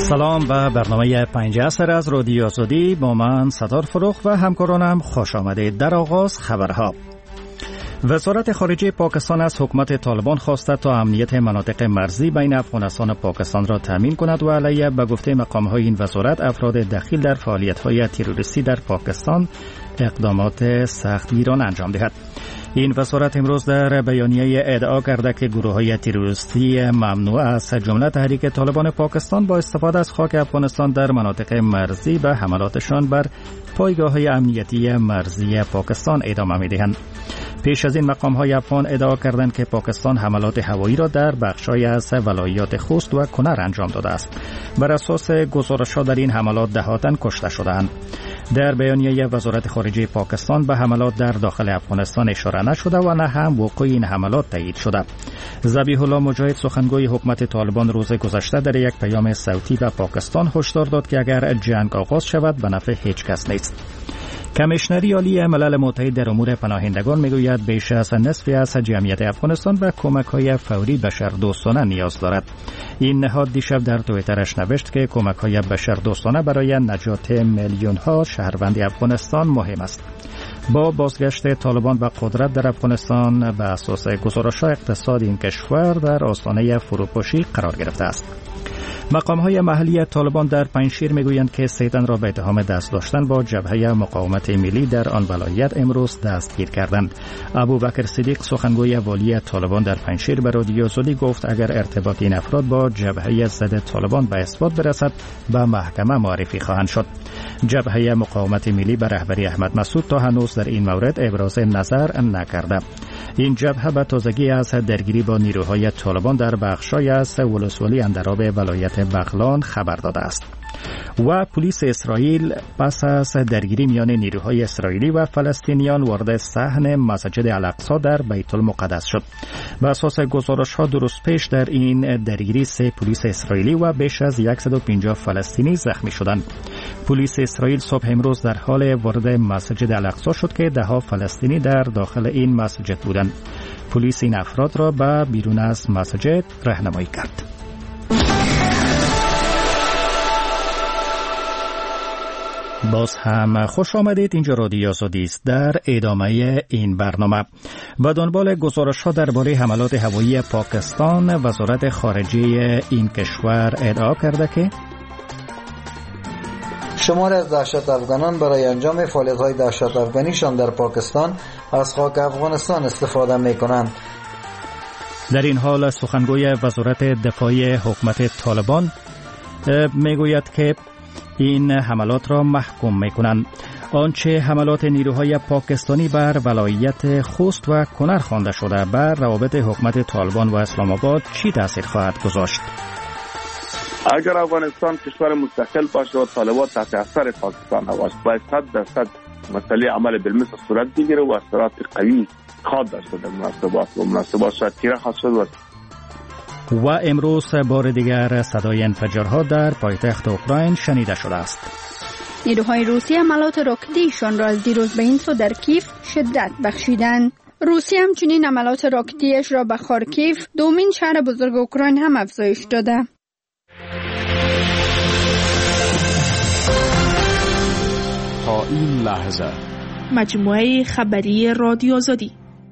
سلام و برنامه 5 عصر از رادیو آزادی با من ستار فروخ و همکارانم خوش آمدید. در آغاز خبرها. وزارت خارجه پاکستان از حکومت طالبان خواسته تا امنیت مناطق مرزی بین افغانستان و پاکستان را تامین کند و علیه به گفته مقام‌های این وزارت افراد دخیل در فعالیت‌های تروریستی در پاکستان اقدامات سختگیرانه انجام دهد. این وزارت امروز در بیانیه ادعا کرده که گروه‌های تروریستی ممنوع از جمله تحریک طالبان پاکستان با استفاده از خاک افغانستان در مناطق مرزی به حملاتشان بر پایگاه‌های امنیتی مرزی پاکستان ادامه می‌دهند. پیش از این مقام‌های افغان ادعا کردند که پاکستان حملات هوایی را در بخش‌های از ولایات خوست و کنر انجام داده است. بر اساس گزارش‌ها در این حملات ده‌ها تن کشته شده‌اند. در بیانیه وزارت خارجه پاکستان به حملات در داخل افغانستان اشاره نشده و نه هم وقوع این حملات تایید شده. ذبیح الله مجاهد سخنگوی حکومت طالبان روز گذشته در یک پیام صوتی به پاکستان هشدار داد که اگر جنگ آغاز شود به نفع هیچ کس نیست. کمیشنری عالی ملل متحد در امور پناهندگان میگوید بیش از نصف از جمعیت افغانستان به کمک‌های فوری بشردوستانه نیاز دارد. این نهاد دیشب در توییترش نوشت که کمک‌های بشردوستانه برای نجات میلیون‌ها شهروند افغانستان مهم است. با بازگشت طالبان به قدرت در افغانستان به اساس گزارش‌های اقتصاد این کشور در آستانه فروپاشی قرار گرفته است. مقام‌های محلی طالبان در پنجشیر میگویند که 3 تن را به اتهام دست داشتن با جبهه مقاومت ملی در آن ولایت امروز دستگیر کردند. ابوبکر صدیق سخنگوی والی طالبان در پنجشیر به رادیو آزادی گفت اگر ارتباط این افراد با جبهه ضد طالبان به اثبات برسد به محکمه معرفی خواهند شد. جبهه مقاومت ملی به رهبری احمد مسعود تا هنوز در این مورد ابراز نظر نکرده. این جبهه به تازگی از درگیری با نیروهای طالبان در بخشای از ولسوالی اندراب ولایت بغلان خبر داده است. و پلیس اسرائیل پس از درگیری میان نیروهای اسرائیلی و فلسطینیان وارد صحن مسجد الاقصی در بیت المقدس شد. بر اساس گزارش‌ها درست پیش در این درگیری 3 پلیس اسرائیلی و بیش از 150 فلسطینی زخمی شدند. پلیس اسرائیل صبح امروز در حال وارد مسجد الاقصی شد که 10 فلسطینی در داخل این مسجد بودند. پلیس این افراد را به بیرون از مسجد راهنمایی کرد. باز هم خوش آمدید. اینجا رادیو آزادی است. در ادامه این برنامه به دنبال گزارش‌ها درباره حملات هوایی پاکستان وزارت خارجه این کشور ادعا کرده که شماری از دهشت افغانان برای انجام فعالیت‌های دهشت افغانیشان در پاکستان از خاک افغانستان استفاده می‌کنند. در این حال سخنگوی وزارت دفاع حکومت طالبان میگوید که این حملات را محکوم می‌کنند. آنچه حملات نیروهای پاکستانی بر ولایت خوست و کنر خوانده شده بر روابط حکومت طالبان و اسلام آباد چی تاثیر خواهد گذاشت؟ اگر افغانستان کشور مستقل باشه و طالبان تحت اثر پاکستان باشه باید 100% مسئله عمل بالمثل صورت بگیره و اثرات قوی خواهد داشته در مناسبات شاید تیره خواهد شد. و امروز بار دیگر صدای انفجارها در پایتخت اوکراین شنیده شده است. نیروهای روسیه عملات راکتیشان را از دیروز به این سو در کیف شدت بخشیدند. روسیه همچنین عملات راکتیش را به خارکیف، دومین شهر بزرگ اوکراین، هم افزایش داده. تا این لحظه مجموعه خبری رادیو آزادی.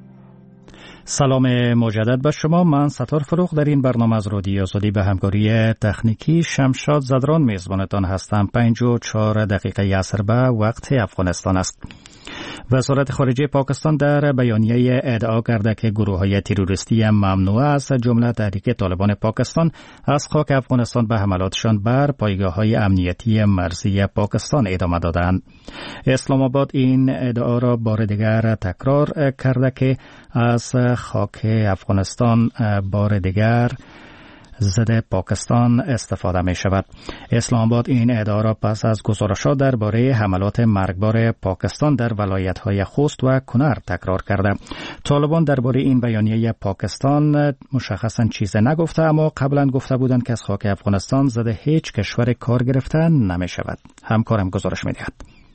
سلام مجدد به شما. من ستار فروخ در این برنامه از رادیو آزادی به همکاری تکنیکی شمشاد زدران میزبانتان هستم. 5:04 عصر به وقت افغانستان است. وزارت خارجه پاکستان در بیانیه ادعا کرده که گروه‌های تروریستی ممنوع از جمله تحریک طالبان پاکستان از خاک افغانستان به حملاتشان بر پایگاه‌های امنیتی مرزی پاکستان ادامه دادند. اسلام آباد این ادعا را بار دیگر تکرار کرده که از خاک افغانستان بار دیگر ضد پاکستان استفاده می شود. اسلام آباد این ادعا را پس از گزارشات درباره حملات مرگبار پاکستان در ولایت‌های خوست و کنر تکرار کرده. طالبان درباره این بیانیه پاکستان مشخصاً چیزی نگفته، اما قبلا گفته بودند که از خاک افغانستان ضد هیچ کشور کار گرفته نمی شود. همکارم گزارش می دهد.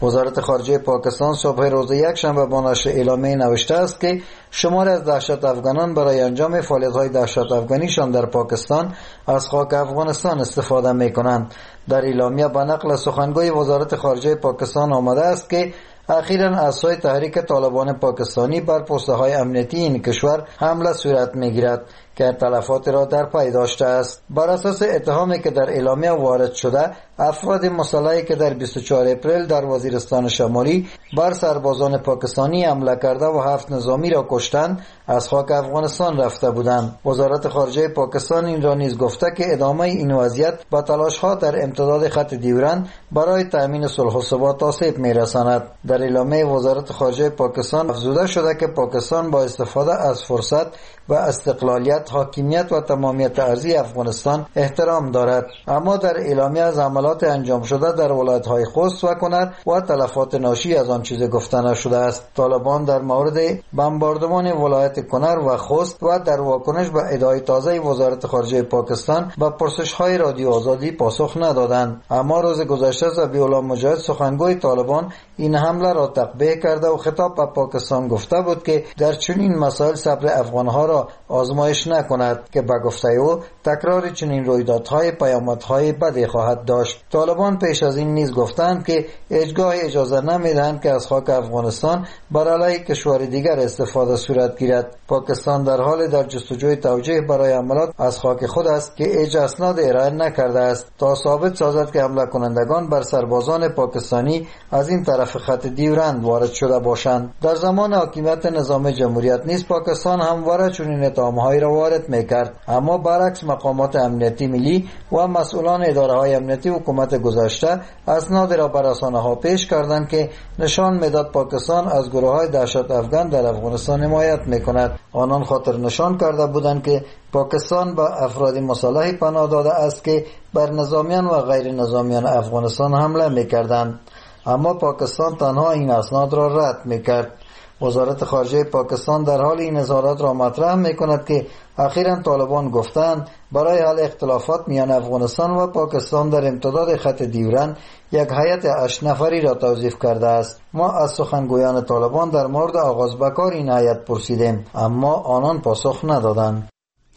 وزارت خارجه پاکستان صبح روز یکشنبه با نشر اعلامیه نوشته است که شماری از دهشت افغانان برای انجام فعالیت‌های دهشت افغانیشان در پاکستان از خاک افغانستان استفاده می‌کنند. در اعلامیه به نقل سخنگوی وزارت خارجه پاکستان آمده است که اخیراً از سوی تحریک طالبان پاکستانی بر پست‌های امنیتی این کشور حمله صورت می‌گیرد که تلفات را در پی داشته است. بر اساس اتهامی که در اعلامیه وارد شده، افراد مسلحی که در 24 اپریل در وزیرستان شمالی بر سربازان پاکستانی حمله کرده و 7 نظامی را کشتند از خاک افغانستان رفته بودند. وزارت خارجه پاکستان این را نیز گفته که ادامه این وضعیت با تلاش‌ها در امتداد خط دیورند برای تامین صلح و ثبات آسیب می‌رساند. در اعلامیه وزارت خارجه پاکستان افزوده شده که پاکستان با استفاده از فرصت و استقلالیت، حاکمیت و تمامیت ارضی افغانستان احترام دارد. اما در اعلامیه از عملات انجام شده در ولایت‌های خوست و کنر و تلفات ناشی از آن چیزی گفته نشده است. طالبان در مورد بمباردمان ولایت کنر و خوست و در واکنش به ادعای تازه وزارت خارجه پاکستان به پرسش‌های رادیو آزادی پاسخ ندادند. اما روز گذشته ذبیح‌الله مجاهد سخنگوی طالبان این حمله را تقبیح کرده و خطاب به پاکستان گفته بود که در چنین مسائل صبر افغان‌ها را آزمایش نکند که به گفته او تکرار چنین رویدادهای پیامدهای بدی خواهد داشت. طالبان پیش از این نیز گفتند که هیچگاه اجازه نمیدهند که از خاک افغانستان بر علیه کشور دیگر استفاده صورت گیرد. پاکستان در حال در جستجوی توجیه برای حملات از خاک خود است که هیچ اسناد ارائه نکرده است تا ثابت سازد که حمله کنندگان بر سربازان پاکستانی از این طرف خط دیورند وارد شده باشند. در زمان حاکمیت نظام جمهوریت نیز پاکستان همواره چنین اتهام‌هایی را وارد می‌کرد، اما برعکس مقامات امنیتی ملی و مسئولان اداره‌های امنیتی حکومت گذشته اسناد را بر رسانه‌ها پیش کردند که نشان می‌داد پاکستان از گروه‌های دهشت افغان در افغانستان حمایت می‌کند. آنان خاطر نشان کرده بودند که پاکستان با افراد مسلح پناه داده است که بر نظامیان و غیر نظامیان افغانستان حمله می‌کردند، اما پاکستان تنها این اسناد را رد می‌کرد. وزارت خارجه پاکستان در حال این اظهارات را مطرح می‌کند که اخیراً طالبان گفتند برای حل اختلافات میان افغانستان و پاکستان در امتداد خط دیورند یک هیئت 8 نفری را توظیف کرده است. ما از سخنگویان طالبان در مورد آغاز به کار این هیئت پرسیدیم، اما آنان پاسخ ندادند.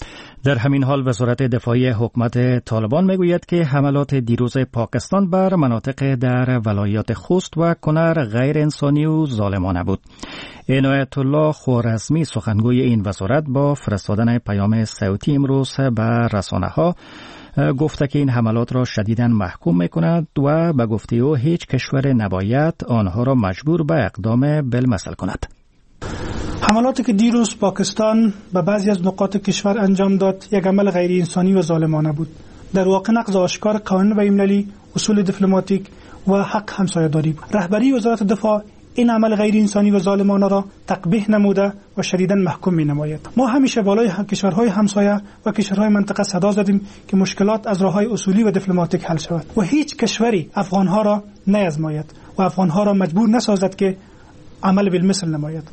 در همین حال وزارت دفاعی حکومت طالبان میگوید که حملات دیروز پاکستان بر مناطق در ولایات خوست و کنر غیر انسانی و ظالمانه بود. عنایت الله خوارزمی سخنگوی این وزارت با فرستادن پیام صوتی امروز به رسانه‌ها گفته که این حملات را شدیداً محکوم می‌کند و به گفته او هیچ کشور نباید آنها را مجبور به اقدام بالمثل کند. حملاتی که دیروز پاکستان به بعضی از نقاط کشور انجام داد یک عمل غیر انسانی و ظالمانه بود. در واقع نقض آشکار قانون بین‌المللی، اصول دیپلماتیک و حق همسایه‌داری بود. رهبری وزارت دفاع این عمل غیر انسانی و ظالمانه را تقبیح نموده و شدیداً محکوم می‌نماید. ما همیشه بالای کشورهای همسایه و کشورهای منطقه صدا زدیم که مشکلات از راه‌های اصولی و دیپلماتیک حل شود و هیچ کشوری افغان‌ها را نیازماید و افغان‌ها را مجبور نسازد که عمل بالمثل نماید.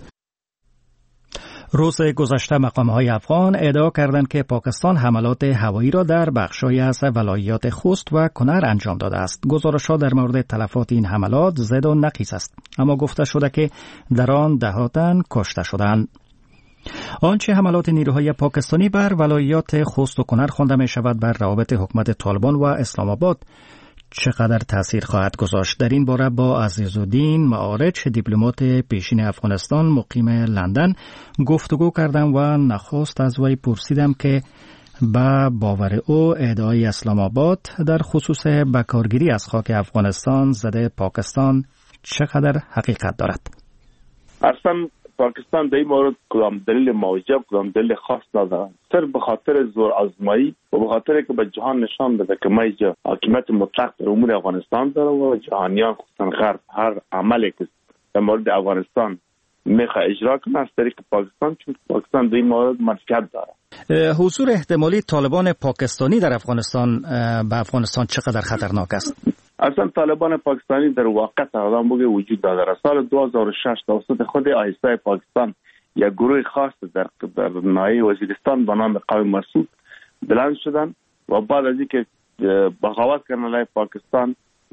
روز گذشته مقام‌های افغان ادعا کردند که پاکستان حملات هوایی را در بخش‌هایی از ولایات خوست و کنر انجام داده است. گزارش‌ها در مورد تلفات این حملات زد و نقیص است، اما گفته شده که در آن دهاتن کشته شدند. آنچه حملات نیروهای پاکستانی بر ولایات خوست و کنر خوانده می‌شود بر روابط حکومت طالبان و اسلام آباد چقدر تأثیر خواهد گذاشت؟ در این باره با عزیزالدین معارج، دیپلمات پیشین افغانستان مقیم لندن گفتگو کردم و نخست از وی پرسیدم که به باور او ادعای اسلام آباد در خصوص بکارگیری از خاک افغانستان زده پاکستان چقدر حقیقت دارد. اصلا پاکستان در این مورد کدام دلیل موجب، کدام دلیل خاص ندارد. صرف به خاطر زور آزمایی و به خاطر که به جهان نشان بده که ما اینجا حاکمیت مطلق در امور افغانستان داره و جهانیان خصوصا غرب هر عملی که در مورد افغانستان میخواه اجرا کنه از طریق پاکستان، چون پاکستان در این مورد منفعت داره. حضور احتمالی طالبان پاکستانی در افغانستان به افغانستان چقدر خطرناک است؟ اصلا طالبان پاکستانی در واقع تقدام بگه وجود داره. سال 2006 توسط خود آیسای پاکستان یک گروه خاص در ناحیه وزیرستان به نام قوم مسعود بلند شدن و بعد از اینکه بغاوت کردن علیه پاکستان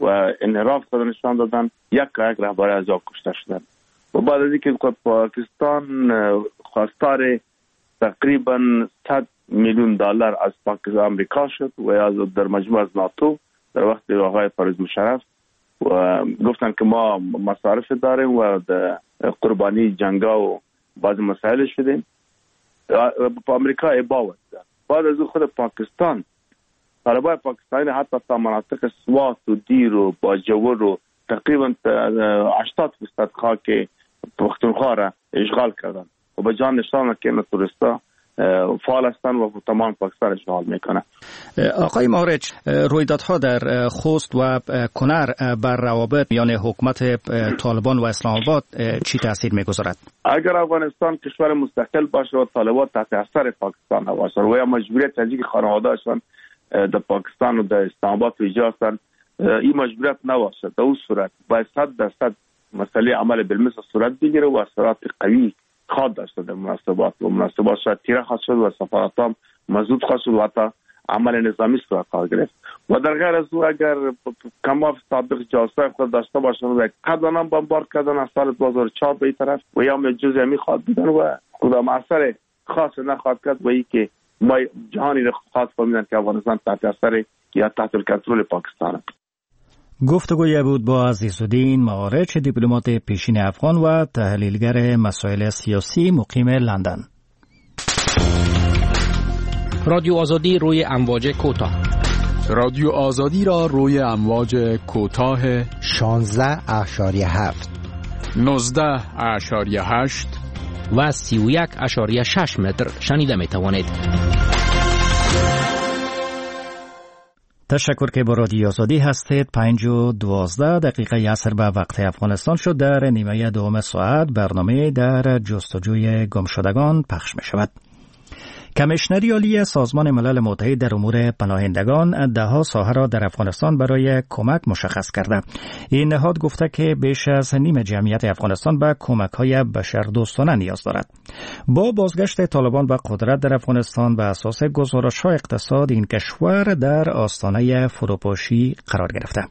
و انحراف خود نشان دادن، یک رهبر از جا کشته شدند. و بعد از اینکه پاکستان خواستار تقریبا 100 میلیون دلار از پاکستان آمریکا شد و از در مجموعه از ناتو در وقت آقای پرویز مشرف و گفتن که ما مصارف داریم و قربانی جنگا و بعض مسائل شدیم، با آمریکا اباوت داد. بعد از خود پاکستان طالبان پاکستانی حتی تا مناطق سوات و دیر و باجور و تقریبا 80% خاک پختونخوا را اشغال کردن و به جان نشان که این توریستا فعال هستند و تمام پاکستان اشغال میکنه. آقای مارچ، رویدادها در خوست و کنر بر روابط میان حکومت طالبان و اسلام آباد چی تاثیر میگذارد؟ اگر افغانستان کشور مستقل باشه و طالبان تحت اثر پاکستان باشه و یا مجبوریت از اینکه خانواده‌شان در پاکستان و در اسلام آباد ایجاد هستند، این مجبوریت نباشه. در اون صورت باید 100% مسئله عمل بالمثل صورت بگیره و اثرات قوی خواهد داشت در مناسبات و مناسبات شاید تیره خواهد شد و سفارت هم مزود خواهد شد و حتی عمل نظامی صورت خواهد گرفت. و در غیر از او اگر کماف سابق جاسوسای خود داشته باشند و قدران بمبارد کردن از سال 2004 به این طرف و یا جزء می خواهد بودن و کدام اثر خاص نخواهد کرد و ای که ما جهانی را خاص فهمیدن که افغانستان تحت اثر یا تحت کنترل پاکستان. گفتگوی بود با عزیزالدین مارچ، دیپلمات پیشین افغان و تحلیلگر مسائل سیاسی مقیم لندن. رادیو آزادی روی امواج کوتاه. رادیو آزادی را روی امواج کوتاه 16.7 19.8 و 31.6 متر شنیده می توانید. تشکر که با رادیو آزادی هستید. 5:12 عصر به وقت افغانستان شد. در نیمه دوم ساعت برنامه در جستجوی گمشدگان پخش می شود. کمیشنری عالی سازمان ملل متحد در امور پناهندگان دهها ساحه را در افغانستان برای کمک مشخص کرده. این نهاد گفته که بیش از نیم جمعیت افغانستان به کمک‌های بشردوستانه نیاز دارد. با بازگشت طالبان به قدرت در افغانستان به اساس گزارش‌های اقتصاد این کشور در آستانه فروپاشی قرار گرفته.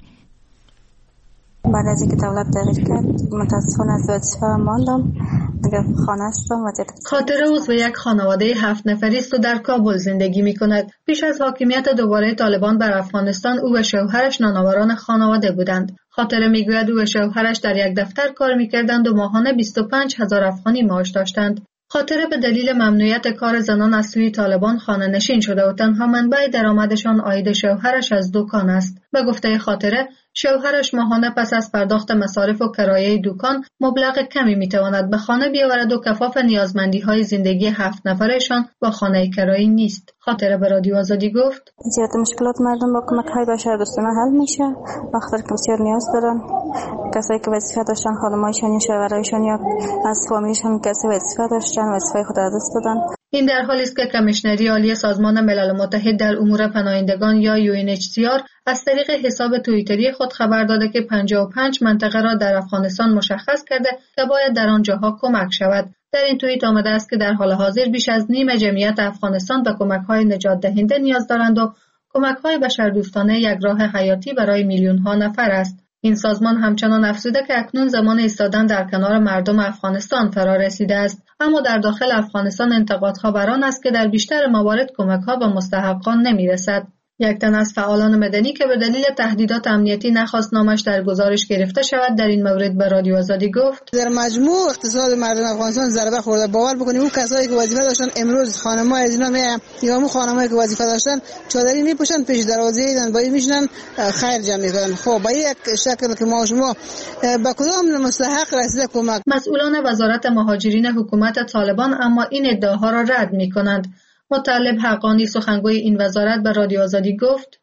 بعد از اینکه دولت تغییر کرد متاسفانه از وظیفه ماندم، دیگه خانه هستم. خاطره عضو یک خانواده 7 نفری است و در کابل زندگی می کند. پیش از حاکمیت دوباره طالبان بر افغانستان او و شوهرش نانآوران خانواده بودند. خاطره میگوید او و شوهرش در یک دفتر کار میکردند و ماهانه 25,000 افغانی معاش داشتند. خاطره به دلیل ممنوعیت کار زنان از سوی طالبان خانه نشین شده و تنها منبع درآمدشان عاید شوهرش از دکان است. به گفته خاطره، شوهرش ماهانه پس از پرداخت مصارف و کرایه دکان مبلغ کمی میتواند به خانه بیاورد و کفاف نیازمندی‌های زندگی 7 نفرشان با خانه کرایی نیست. خاطره به رادیو آزادی گفت: زیاد مشکلات مردم با کمک‌های بشردوستانه حل میشه. وقتی که بسیار نیاز دارن، کسایی که وظیفه داشتن، خانمایشان یا شوهرایشان یا از فامیلشان کسی وظیفه داشتن، وظیفه خود از دست دادن. این در حالی است که کمیشنری عالی سازمان ملل متحد در امور پناهندگان یا UNHCR از طریق حساب توییتری خود خبر داده که 55 منطقه را در افغانستان مشخص کرده که باید در آنجاها کمک شود. در این توییت آمده است که در حال حاضر بیش از نیم جمعیت افغانستان به کمک‌های نجات دهنده نیاز دارند و کمک‌های بشردوستانه یک راه حیاتی برای میلیون‌ها نفر است. این سازمان همچنان افزوده که اکنون زمان ایستادن در کنار مردم افغانستان فرا رسیده است، اما در داخل افغانستان انتقادها بر آن است که در بیشتر موارد کمک‌ها به مستحقان نمی‌رسد. یک تن از فعالان مدنی که به دلیل تهدیدات امنیتی نخواست نامش در گزارش گرفته شود در این مورد به رادیو آزادی گفت: در مجموع اقتصاد مردم افغانستان ضربه خورده. باور بکنید اون کسایی که وظیفه داشتن امروز خانم‌ها از اینا یا اون خانم‌هایی که وظیفه داشتن چادری میپوشن پیش دروازه ایدن با این میشنن خیر جمع میکنن. خب با یک شکل که ما شما به کدام مستحق رسیده کمک؟ مسئولان وزارت مهاجرین حکومت طالبان اما این ادعاها را رد میکنند. مطلب حقانی سخنگوی این وزارت به رادیو آزادی گفت: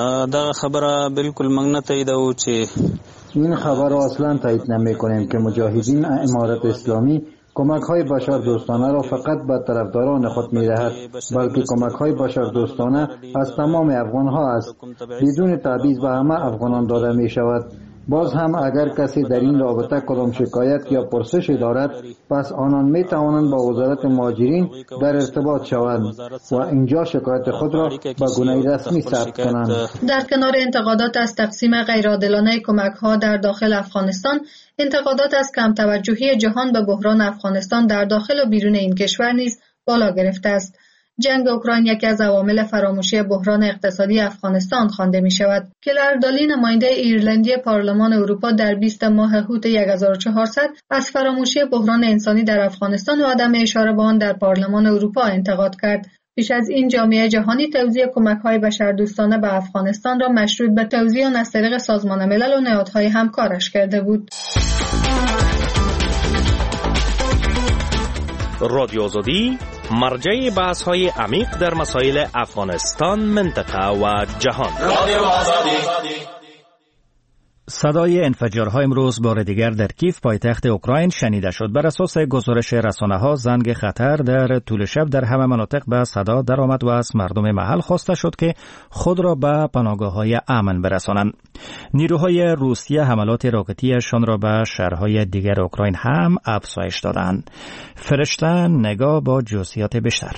دا خبره بالکل موږ نه تاییدوو چې این خبر را اصلا تایید نمی‌کنیم که مجاهدین امارت اسلامی کمک‌های بشردوستانه را فقط به طرفداران خود می‌دهد، بلکه کمک‌های بشردوستانه از تمام افغان‌ها است. بدون تبعیض به همه افغانان داده می‌شود. باز هم اگر کسی در این رابطه کدام شکایت یا پرسش دارد، پس آنان می توانند با وزارت مهاجرین در ارتباط شوند و اینجا شکایت خود را به گونه رسمی ثبت کنند. در کنار انتقادات از تقسیم غیرعادلانه کمک‌ها در داخل افغانستان، انتقادات از کم توجهی جهان به بحران افغانستان در داخل و بیرون این کشور نیز بالا گرفته است. جنگ اوکراین یکی از عوامل فراموشی بحران اقتصادی افغانستان خوانده می شود. کلر دالی، نماینده ایرلندی پارلمان اروپا، در 20 ماه هوت 1400 از فراموشی بحران انسانی در افغانستان و عدم اشاره به آن در پارلمان اروپا انتقاد کرد. پیش از این جامعه جهانی توزیع کمک‌های بشردوستانه به افغانستان را مشروط به توزیع آن از طریق سازمان ملل و نهادهای همکارش کرده بود. رادیو آزادی مرجع بحث‌های عمیق در مسائل افغانستان، منطقه و جهان. صدای انفجارها امروز بار دیگر در کیف پایتخت اوکراین شنیده شد. بر اساس گزارش رسانه‌ها زنگ خطر در طول شب در همه مناطق به صدا درآمد و از مردم محل خواسته شد که خود را به پناهگاه‌های امن برسانند. نیروهای روسیه حملات راکتیشان را به شهرهای دیگر اوکراین هم افزایش دادند. فرشته نگاه با جزئیات بیشتر.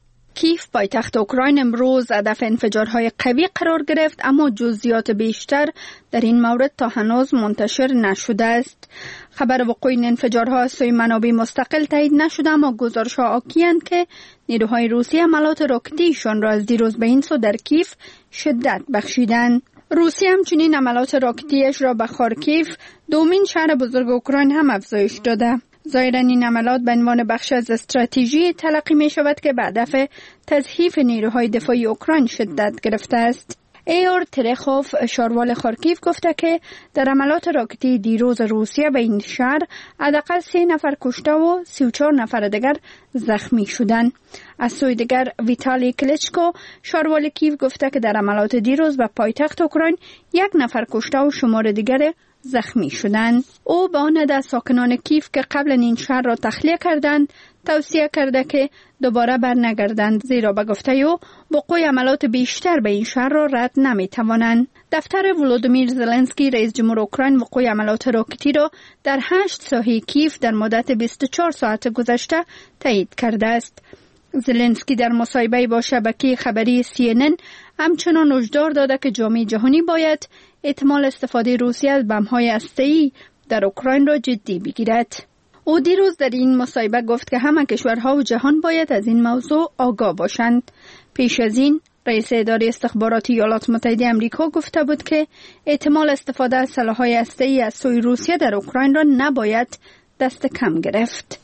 کیف پایتخت اوکراین امروز هدف انفجارهای قوی قرار گرفت، اما جزئیات بیشتر در این مورد تا هنوز منتشر نشده است. خبر وقوع این انفجارها از سوی منابع مستقل تایید نشده، اما گزارش‌ها حاکی‌اند که نیروهای روسیه حملات راکتیشان را از دیروز به این سو در کیف شدت بخشیدند. روسیه همچنین حملات راکتیش را به خارکیف، دومین شهر بزرگ اوکراین، هم افزایش داده. ظاهراً این حملات به عنوان بخش از استراتژی تلقی می شود که به هدف تضعیف نیروهای دفاعی اوکراین شدت گرفته است. ایور ترخوف، شاروال خارکیف، گفته که در حملات راکتی دیروز روسیه به این شهر حداقل 3 نفر کشته و 34 نفر دیگر زخمی شدند. از سوی دیگر ویتالی کلیچکو، شاروال کیف، گفته که در حملات دیروز به پایتخت اوکراین 1 نفر کشته و شمار دیگر زخمی شدند. او به آن عده ساکنان کیف که قبل این شهر را تخلیه کردند توصیه کرده که دوباره برنگردند، زیرا به گفته او وقوع حملات بیشتر به این شهر را رد نمی‌توانند. دفتر ولودیمیر زلنسکی، رئیس جمهور اوکراین، وقوع حملات راکتی را در 8 ساحه کیف در مدت 24 ساعت گذشته تایید کرده است. زلنسکی در مصاحبه با شبکه خبری CNN همچنان هشدار داده که جامعه جهانی باید احتمال استفاده روسیه از بمب‌های هسته‌ای در اوکراین را جدی بگیرد. او دیروز در این مصاحبه گفت که همه کشورها و جهان باید از این موضوع آگاه باشند. پیش از این رئیس اداره استخباراتی ایالات متحده آمریکا گفته بود که احتمال استفاده از سلاح‌های هسته‌ای از سوی روسیه در اوکراین را نباید دست کم گرفت.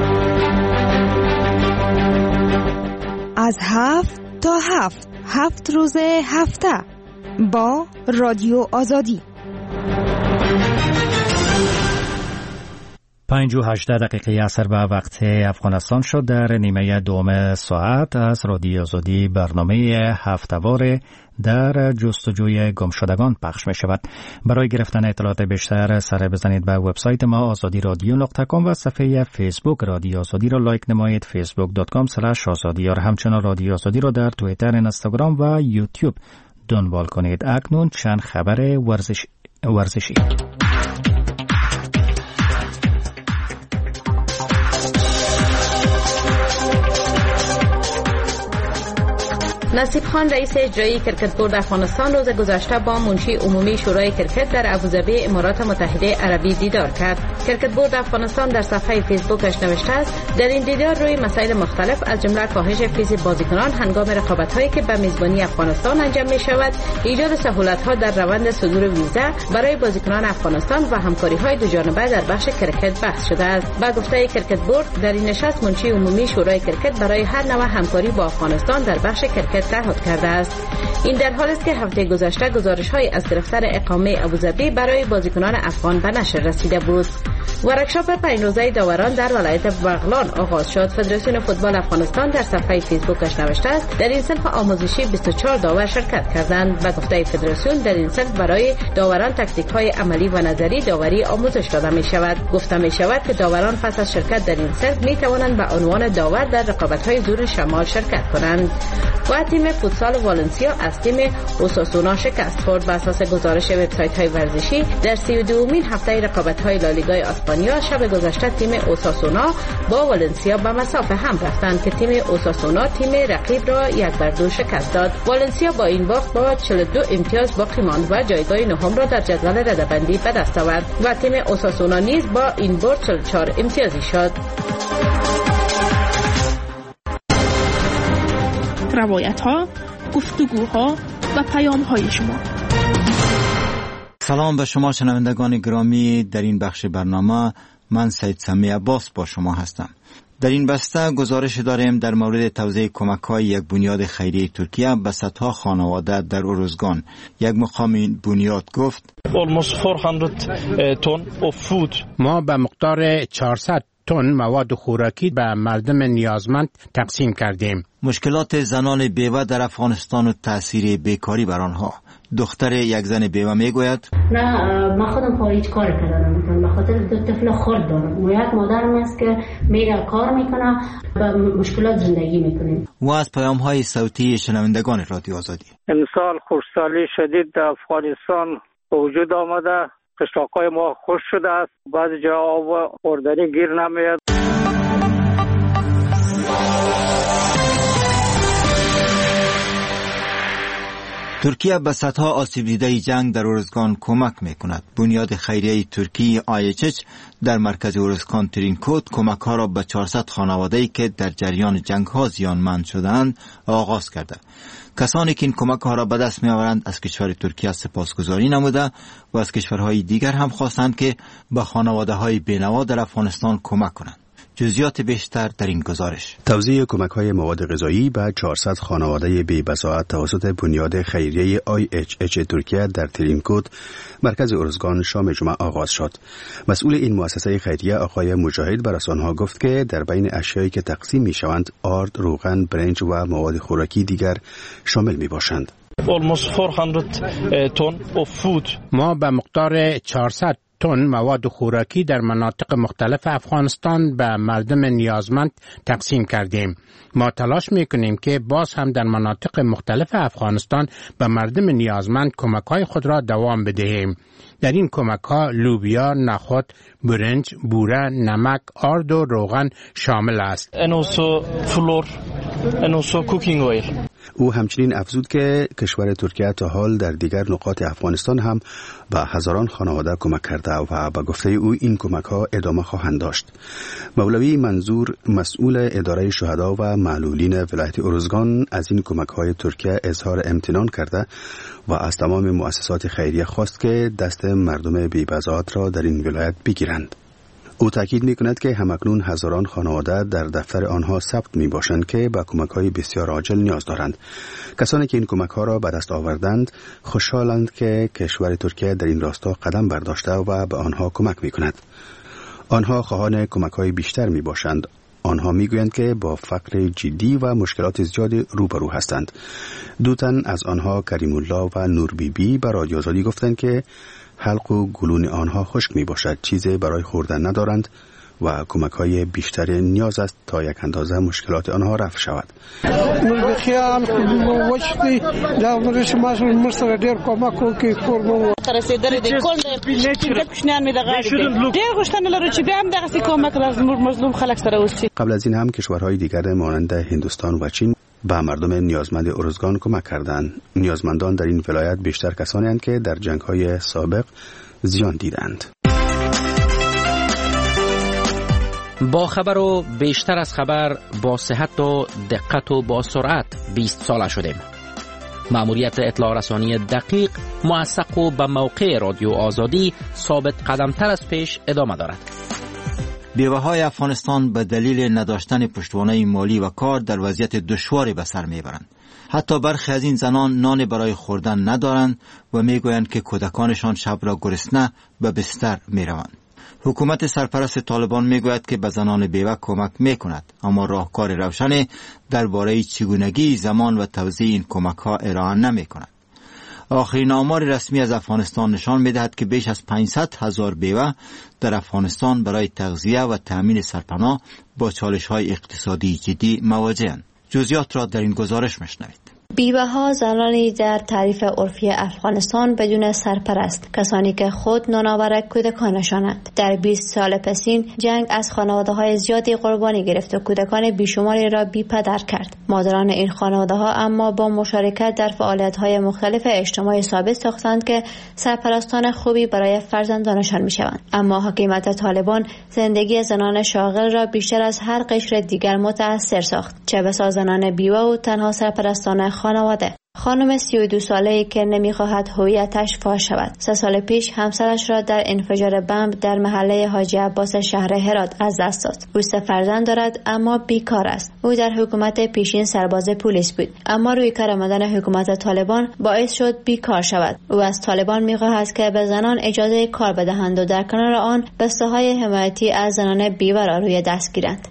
از 7 تا 7 روز هفته با رادیو آزادی. 5:18 عصر به وقت افغانستان شد. در نیمه دوم ساعت از رادیو آزادی برنامه هفته‌وار در جستجوی گمشدگان پخش می شود. برای گرفتن اطلاعات بیشتر سر بزنید به وبسایت ما azadiradyo.com و صفحه فیسبوک رادیو آزادی را لایک نمایید، facebook.com/azadiyar. همچنین رادیو آزادی را در توییتر، اینستاگرام و یوتیوب دنبال کنید. اکنون چند خبر ورزشی. نصیب خان، رئیس اجرایی کرکت بورد افغانستان، روز گذشته با منشی عمومی شورای کرکت در ابوظبی امارات متحده عربی دیدار کرد. کرکت بورد افغانستان در صفحه فیسبوکش نوشته است در این دیدار روی مسائل مختلف از جمله کاهش فیز بازیکنان هنگام رقابت‌هایی که به میزبانی افغانستان انجام می‌شود، ایجاد سهولت‌ها در روند صدور ویزا برای بازیکنان افغانستان و همکاری‌های دوجانبه در بخش کرکت بحث شده است. با گفته کرکت بورد، در این نشست منشی عمومی شورای کرکت برای هر نوع همکاری با افغانستان در بخش کرکت تعهد کرده است. این در حالی است که هفته گذشته گزارش‌های از دفتر اقامه ابوظبی برای بازیکنان افغان به نشر رسیده بود. ورکشاپ 5 روزه داوران در ولایت بغلان آغاز شد. فدراسیون فوتبال افغانستان در صفحه فیسبوکش نوشته است در این صنف آموزشی 24 داور شرکت کردند. به گفته فدراسیون در این صنف برای داوران تاکتیک‌های عملی و نظری داوری آموزش داده می شود. گفته می شود که داوران پس از شرکت در این صنف می توانند به عنوان داور در رقابت‌های زور شمال شرکت کنند. و تیم فوتسال والنسیا از تیم اوساسونا شکست خورد. بر اساس گزارش وبسایت‌های ورزشی در 32مین هفته رقابت‌های لالیگای اسپانیا شب گذشته تیم اوساسونا با والنسیا به مسافه هم رفتند که تیم اوساسونا تیم رقیب را 1-2 شکست داد. والنسیا با این باخت با 42 امتیاز باقی ماند و جایگاه نهم را در جدول رده‌بندی به دست آورد و تیم اوساسونا نیز با این برد 44 امتیازی شد. روایت‌ها، گفتگوها و پیام‌های شما. سلام به شما شنوندگان گرامی. در این بخش برنامه من سید سمی عباس با شما هستم. در این بسته گزارش داریم در مورد توزیع کمک‌های یک بنیاد خیریه ترکیه به صدها خانواده در ارزگان. یک مقام بنیاد گفت ما به مقدار 400 تن مواد خوراکی به مردم نیازمند تقسیم کردیم. مشکلات زنان بیوه در افغانستان و تاثیر بیکاری بر آنها. دختر یک زن بیوه میگوید نه من خودم هیچ کار کردم میکنم، به خاطر 2 طفل خرد دارم و یک مادرم است که میره کار میکنه و مشکلات زندگی میکنیم. و از پیام های صوتی شنوندگان رادیو آزادی. امسال خشکسالی شدید در افغانستان وجود آمده، قشلاقای ما خشک شده است، بعضی جا آب خوردنی گیر نمیاد. ترکیه به صدها آسیب دیده جنگ در ارزگان کمک میکند. بنیاد خیریه ترکی IHH در مرکز ارزگان ترینکوت کمک ها را به 400 خانواده‌ای که در جریان جنگ ها زیانمند شدند آغاز کرده. کسانی که این کمک ها را به دست می آورند از کشور ترکیه سپاسگزاری نموده و از کشورهای دیگر هم خواستند که به خانواده های بینوا در افغانستان کمک کنند. جزئیات بیشتر در این گزارش. توزیع کمک‌های مواد غذایی به 400 خانواده بی‌بضاعت توسط بنیاد خیریه IHH ترکیه در ترینکوت مرکز ارزگان شام جمعه آغاز شد. مسئول این مؤسسه خیریه آقای مجاهد به رسانه‌ها گفت که در بین اشیایی که تقسیم می‌شوند آرد، روغن، برنج و مواد خوراکی دیگر شامل می‌باشند. ما به مقدار 400 تن مواد خوراکی در مناطق مختلف افغانستان به مردم نیازمند تقسیم کردیم. ما تلاش میکنیم که باز هم در مناطق مختلف افغانستان به مردم نیازمند کمک‌های خود را دوام بدهیم. در این کمک‌ها لوبیا، نخود، برنج، بوره، نمک، آرد و روغن شامل است. او همچنین افزود که کشور ترکیه تا حال در دیگر نقاط افغانستان هم به هزاران خانواده کمک کرده و به گفته او این کمک‌ها ادامه خواهند داشت. مولوی منظور مسئول اداره شهدا و معلولین ولایت ارزگان از این کمک‌های ترکیه اظهار امتنان کرده و از تمام مؤسسات خیریه خواست که دست مردم بی‌بضاعت را در این ولایت بگیرند. او تاکید می‌کند که همکنون هزاران خانواده در دفتر آنها ثبت می‌باشند که به کمک‌های بسیار عاجل نیاز دارند. کسانی که این کمک‌ها را به دست آوردند خوشحالند که کشور ترکیه در این راستا قدم برداشته و به آنها کمک می‌کند. آنها خواهان کمک‌های بیشتر می‌باشند. آنها میگویند که با فقر جدی و مشکلات زیادی روبرو هستند. 2 تن از آنها کریم الله و نور بیبی به رادیو آزادی گفتند که حلق و گلون آنها خشک می باشد، چیزی برای خوردن ندارند و کمک‌های بیشتری نیاز است تا یک اندازه مشکلات آنها رفع شود. خیال وشتی دا ورش ماشون مستر ډیر کومک کوي کورمو رسیدل دي کول پښنان می دغه ډیر غوښتنه لرو چې بیا هم دغه کومک لازم مظلوم خلک سره وشي. قبل از این هم کشورهای دیگر مانند هندوستان و چین به مردم نیازمند ارزگان کمک کردند. نیازمندان در این ولایت بیشتر کسانی هستند که در جنگ‌های سابق زیان دیدند. با خبر و بیشتر از خبر، با صحت و دقت و با سرعت 20 ساله شدیم. مأموریت اطلاع رسانی دقیق، موثق و به موقع رادیو آزادی ثابت قدمتر از پیش ادامه دارد. بیوه‌های افغانستان به دلیل نداشتن پشتوانه مالی و کار در وضعیت دشواری به سر میبرند. حتی برخی از این زنان نان برای خوردن ندارند و میگویند که کودکانشان شب را گرسنه به بستر میروند. حکومت سرپرست طالبان میگوید که به زنان بیوه کمک میکند، اما راهکار روشن درباره چگونگی زمان و توزیع این کمک ها ارائه نمیکند. آخرین آمار رسمی از افغانستان نشان میدهد که بیش از 500,000 بیوه در افغانستان برای تغذیه و تامین سرپناه با چالش‌های اقتصادی جدی مواجه‌اند. جزئیات را در این گزارش میشنوید. بیوه ها زنانی در تعریف عرفی افغانستان بدون سرپرست، کسانی که خود نانآور کودکانشانند. در 20 سال پسین جنگ از خانواده های زیادی قربانی گرفت و کودکان بیشماری را بی پدر کرد. مادران این خانواده ها اما با مشارکت در فعالیت های مختلف اجتماعی ثابت ساختند که سرپرستان خوبی برای فرزندانشان می شوند. اما حکومت طالبان زندگی زنان شاغل را بیشتر از هر قشر دیگر متأثر ساخت، چه بسا زنان بیوه و تنها سرپرستان خانواده. خانم 32 ساله‌ای که نمی‌خواهد هویتش فاش شود، 3 سال پیش همسرش را در انفجار بمب در محله حاجی عباس شهر هرات از دست داد. او 3 فرزند دارد اما بیکار است. او در حکومت پیشین سرباز پلیس بود، اما روی کار آمدن حکومت طالبان باعث شد بیکار شود. او از طالبان می‌خواهد که به زنان اجازه کار بدهند و در کنار آن بسته‌های حمایتی از زنان بیوه را روی دست گیرند.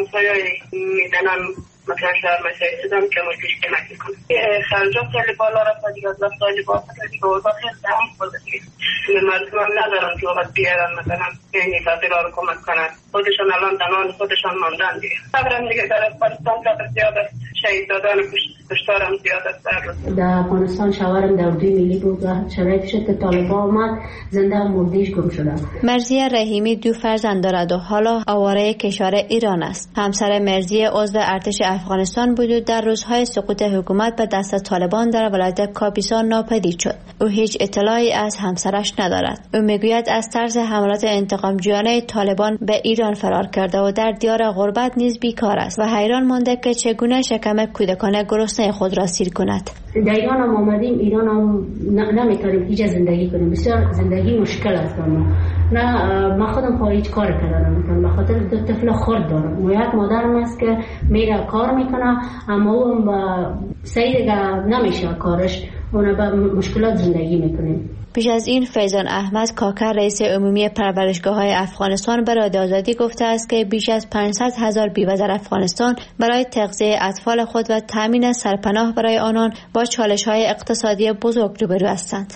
مثلا شهر مسائل شدم که مشکلش کمک میکنه. خرجات خیلی بالا رفت دیگه، از لفت لباس دیگه اوضاع خیلی تمام شده دیگه. مردم هم ندارن که وقت بیارن مثلا این فاطمه رو کمک کنن. خودشان الان تنان خودشان ماندن دیگه. خبرم دیگه در افغانستان قدر زیاد است، شهید دادن کشتار هم زیاد است. در افغانستان شوهرم در اردوی ملی بود و شرایط شد که طالبان آمد زنده و مرده‌اش گم شدن. مرزیه رحیمی 2 فرزند دارد و حالا آواره کشور ایران است. همسر مرزیه عضو ارتش افغانستان بود و در روزهای سقوط حکومت به دست طالبان در ولایت کاپیسا ناپدید شد. او هیچ اطلاعی از همسرش ندارد. او میگوید از طرز حملات انتقامجویانه طالبان به ایران فرار کرده و در دیار غربت نیز بیکار است و حیران مانده که چگونه شکم کودکان گرسنه خود را سیر کند. در ایران هم آمدیم، ایران هم نمیتونیم هیچ زندگی کنیم، بسیار زندگی مشکل است. نه من خودم خارج کار کردم، به خاطر 2 طفل خرد دارم و یک مادرم است که میره کار میکنه، اما او سعی دیگه نمیشه کارش، اون با مشکلات زندگی میکنیم. پیش از این فیضان احمد کاکر رئیس عمومی پرورشگاه‌های افغانستان به رادیو آزادی گفته است که بیش از 500,000 بیوه در افغانستان برای تغذیه اطفال خود و تامین سرپناه برای آنان با چالش‌های اقتصادی بزرگ روبرو هستند.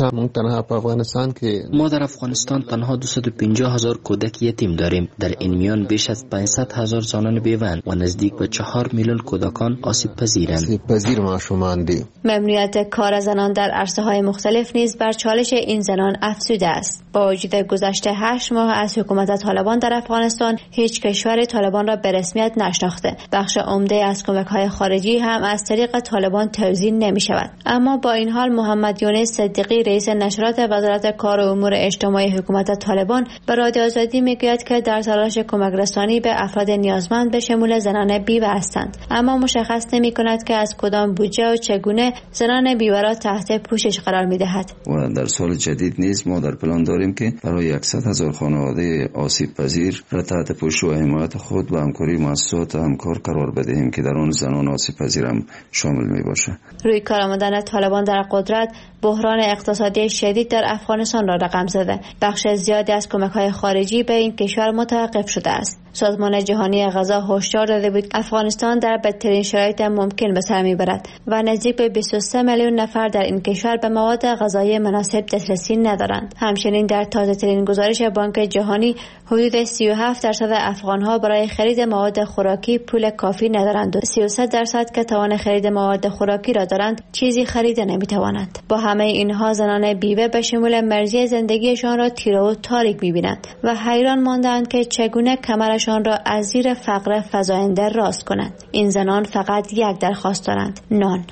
ما در افغانستان تنها 250,000 کودک یتیم داریم. در این میان بیش از 500,000 زنان بیوه‌اند و نزدیک به 4 میلیون کودکان آسیب پذیرند. ممنوعیت کار زنان در عرصه‌های مختلف نیز بر چالش این زنان افزوده است. با وجود گذشته 8 ماه از حکومت طالبان در افغانستان، هیچ کشور طالبان را به رسمیت نشناخته. بخش عمده از کمک‌های خارجی هم از طریق طالبان توزیع نمی‌شود. اما با این حال محمد یونس صدیقی رئیس نشرات وزارت کار و امور اجتماعی حکومت طالبان به رادیو آزادی میگوید که در تلاش کمک رسانی به افراد نیازمند به شمول زنان بیوه هستند، اما مشخص نمی‌کند که از کدام بودجه و چگونه زنان بیوه را تحت پوشش قرار می‌دهد. و در سال جدید نیز ما در پلان داریم که برای 100,000 خانواده آسیب پذیر را تحت پوشش و حمایت خود و همکاری مؤسسات همکار قرار بدهیم که در آن زنان آسیب پذیر هم شامل می‌باشد. روی کار آمدن طالبان در قدرت، بحران اقتصادی شدید در افغانستان را رقم زده. بخش زیادی از کمک‌های خارجی به این کشور متوقف شده است. سازمان جهانی غذا هشدار داده بود افغانستان در بدترین شرایط ممکن به سر میبرد و نزدیک به 23 میلیون نفر در این کشور به مواد غذایی مناسب دسترسی ندارند. همچنین در تازه‌ترین گزارش بانک جهانی حدود 37% افغان‌ها برای خرید مواد خوراکی پول کافی ندارند و 33% که توان خرید مواد خوراکی را دارند چیزی خرید نمی‌توانند. با همه اینها زنان بیوه به شمول مرزی زندگیشان را تیره و تاریک می‌بینند و حیران ماندند که چگونه کمرشان را از زیر فقر فزاینده راست کنند. این زنان فقط یک درخواست دارند: نان.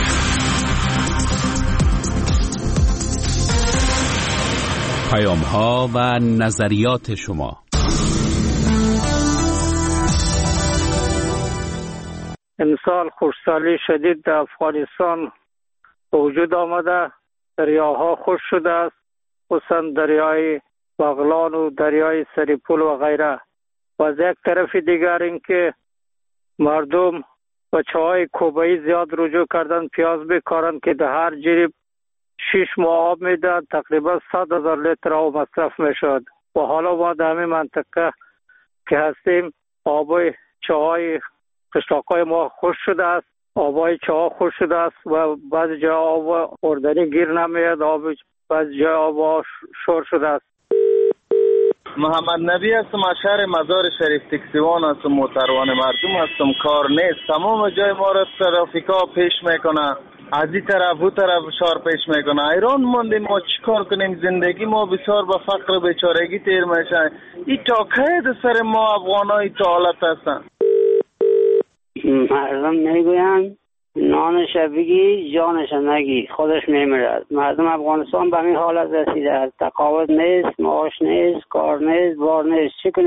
پیام‌ها و نظریات شما. امسال خشکسالی شدید در افغانستان وجود آمده، دریاها خشک شده است، خصوصا دریای بغلان و دریای سریپول و غیره. و از یک طرف دیگر اینکه مردم بچه‌های کوبایی زیاد رجوع کردن پیاز بکارن که در هر جریب 6 ماه آب میدن، تقریبا 100,000 لیتر آب مصرف میشد. و حالا ما در همین منطقه که هستیم آبای چاهای قشلاقای ما خوش شده است، آبای چاه خوش شده است و بعضی جا آب خوردنی گیر نمیاد، بعضی جا آب شور شده است. محمد نبی هستم، از شهر مزار شریف تکسیوان هستم، موتروان مردم هستم. کار نیست، تمام جای ما را ترافیکا پیش میکنه، از این طرف او طرف شار پیش میکنه. ایران ماندیم، ما چیکار کنیم؟ زندگی ما بسیار به فقر بیچارگی تیر میشه. این تا که سر ما افغانای تا حالت هستن. مردم میگویند نانش بگی جانش نگی، خودش میمیرد. مردم افغانستان به این حالت رسیده است. تقاعد نیست، معاش نیست، کار نیست، بار نیست. چی